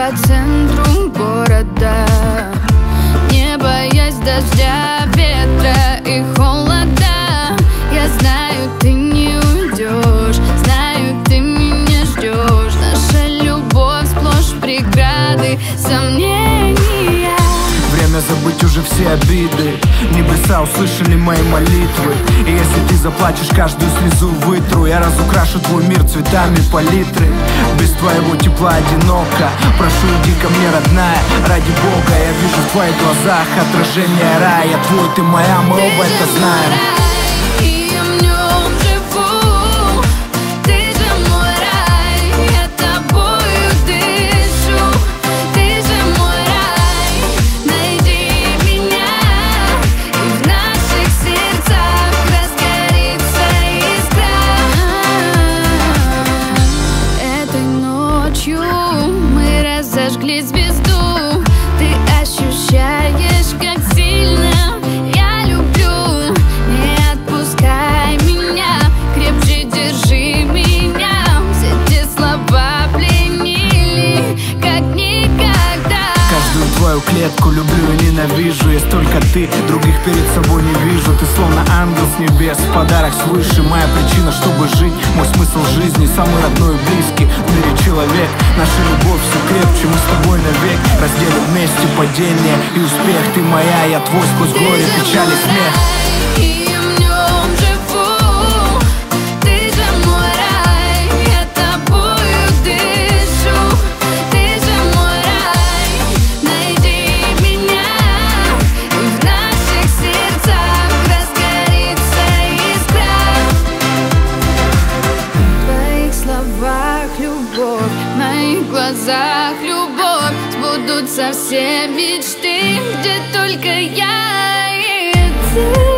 по центру города, не боясь дождя, ветра и холода. Я знаю, ты не уйдешь, знаю, ты меня ждешь. Наша любовь сплошь преграды, сомнения. Время забыть уже все обиды. Небеса услышали мои молитвы. И если ты заплачешь, каждую слезу вытру. Я разукрашу твой мир цветами палитры. Без твоего тепла одиноко. Прошу, иди ко мне, родная, ради Бога. Я вижу в твоих глазах отражение рая. Я твой, ты моя, мы оба это знаем. Мы разожгли звезду. Ты ощущаешь, как сильно я люблю. Не отпускай меня, крепче держи меня. Все те слова пленили, как никогда. Каждую твою клетку люблю и ненавижу. Есть только ты, других перед собой не вижу. Ты словно ангел с небес, подарок свыше. Моя причина, чтобы жить, мой смысл жизни. Самый родной и близкий в мире человек. Наша любовь все крепче, мы с тобой навек. Разделим вместе падение и успех. Ты моя, я твой, сквозь горе, печаль и смех. В моих глазах любовь, сбудутся все мечты, где только я и ты.